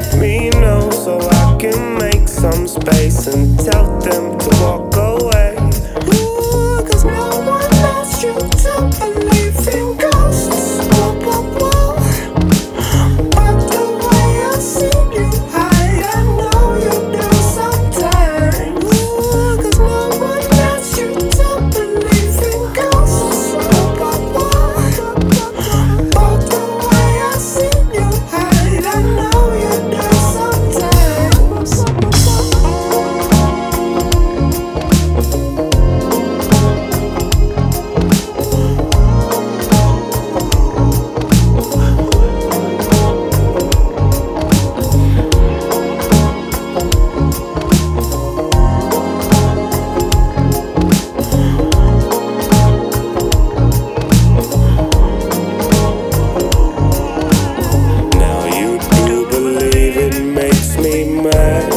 let me know so I can make some space and tell them to walk away. Ooh, 'cause no one asked you to believe in ghosts. Whoa, whoa, whoa. But the way I see you hide, I know you do sometimes. Ooh, 'cause no one asked you to believe in ghosts. Whoa, whoa, whoa. But the way I see you hide, I know you do sometimes. Now you do believe it makes me mad,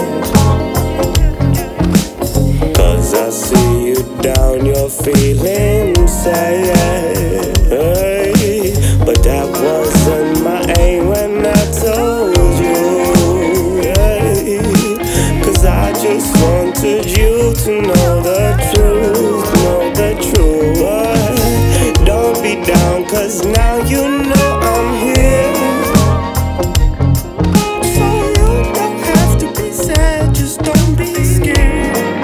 'cause I see you down, you're feeling sad. But that wasn't my aim when I told you. 'Cause I just wanted you to know the truth, know the truth. Don't be down, 'cause now you know I'm here. So you don't have to be sad, just don't be scared.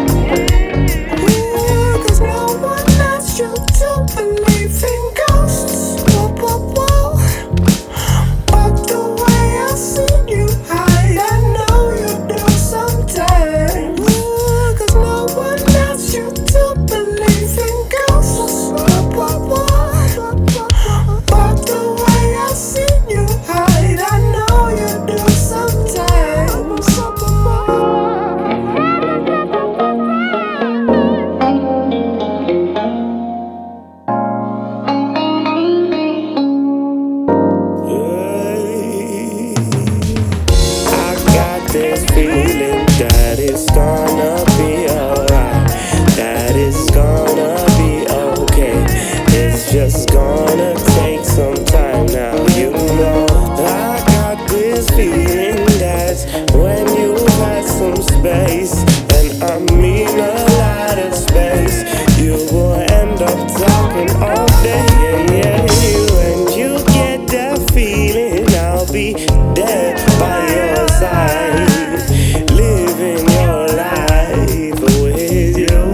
Ooh, 'cause no one asked you to believe in ghosts. Whoa, whoa, whoa. But the way I see you hide, I know you do sometimes. Ooh, 'cause no one asked you to believe in ghosts. Whoa, whoa, whoa. But the way I see you hide, I know you do sometimes. I got this feeling that it's gonna be alright, that it's gonna be okay. It's just gonna take some time now, you know. I got this feeling that when you've had some space, and I mean a lot of space, you will end up talking all day. When you get that feeling, I'll be there by your side, living your life with you,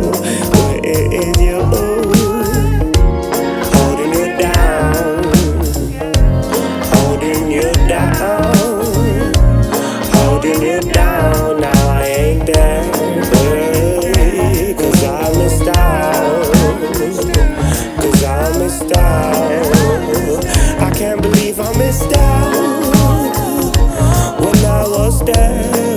holding you down, holding you down, holding you down. Now I ain't there, 'cause I missed out, 'cause I missed out. I can't believe I missed out when I was there.